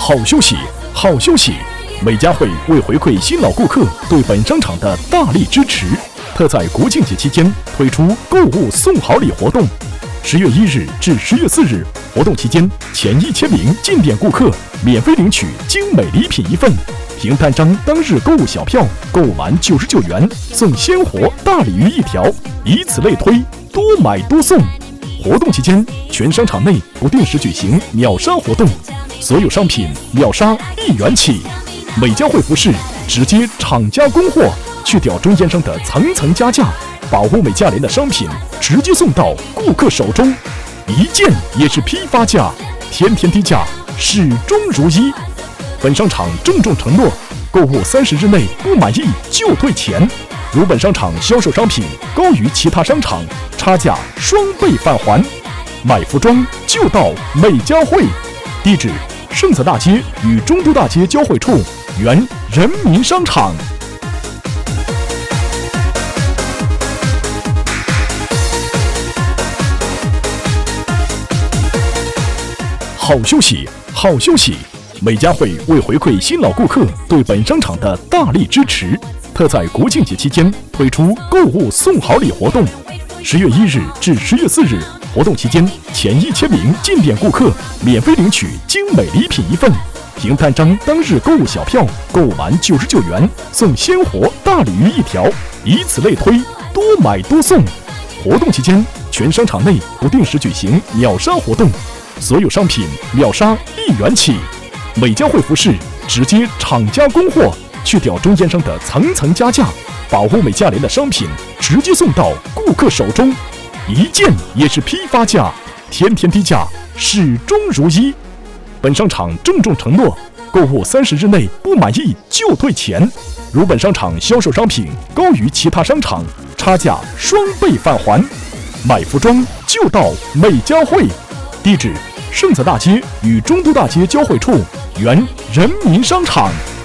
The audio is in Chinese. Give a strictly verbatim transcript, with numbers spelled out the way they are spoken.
好休息，好休息！美家汇为回馈新老顾客对本商场的大力支持，特在国庆节期间推出购物送好礼活动。十月一日至十月四日，活动期间前一千名进店顾客免费领取精美礼品一份，凭单张当日购物小票，购物满九十九元送鲜活大鲤鱼一条，以此类推，多买多送。活动期间，全商场内不定时举行秒杀活动，所有商品秒杀一元起。美家汇服饰直接厂家供货，去掉中间商的层层加价，把物美价廉的商品直接送到顾客手中，一件也是批发价，天天低价，始终如一。本商场郑重承诺，购物三十日内不满意就退钱，如本商场销售商品高于其他商场，差价双倍返还。买服装就到美家汇，地址：圣泽大街与中都大街交汇处，原人民商场。好休息，好休息！美家汇为回馈新老顾客对本商场的大力支持，特在国庆节期间推出购物送好礼活动。十月一日至十月四日，活动期间前一千名进店顾客免费领取精美礼品一份，凭单张当日购物小票，购物满九十九元送鲜活大鲤鱼一条，以此类推，多买多送。活动期间，全商场内不定时举行秒杀活动，所有商品秒杀一元起。美家汇服饰直接厂家供货，去掉中间商的层层加价，把物美价廉的商品直接送到顾客手中，一件也是批发价，天天低价，始终如一。本商场郑重承诺，购物三十日内不满意就退钱，如本商场销售商品高于其他商场，差价双倍返还。买服装就到美家汇，地址：圣泽大街与中都大街交汇处，原人民商场。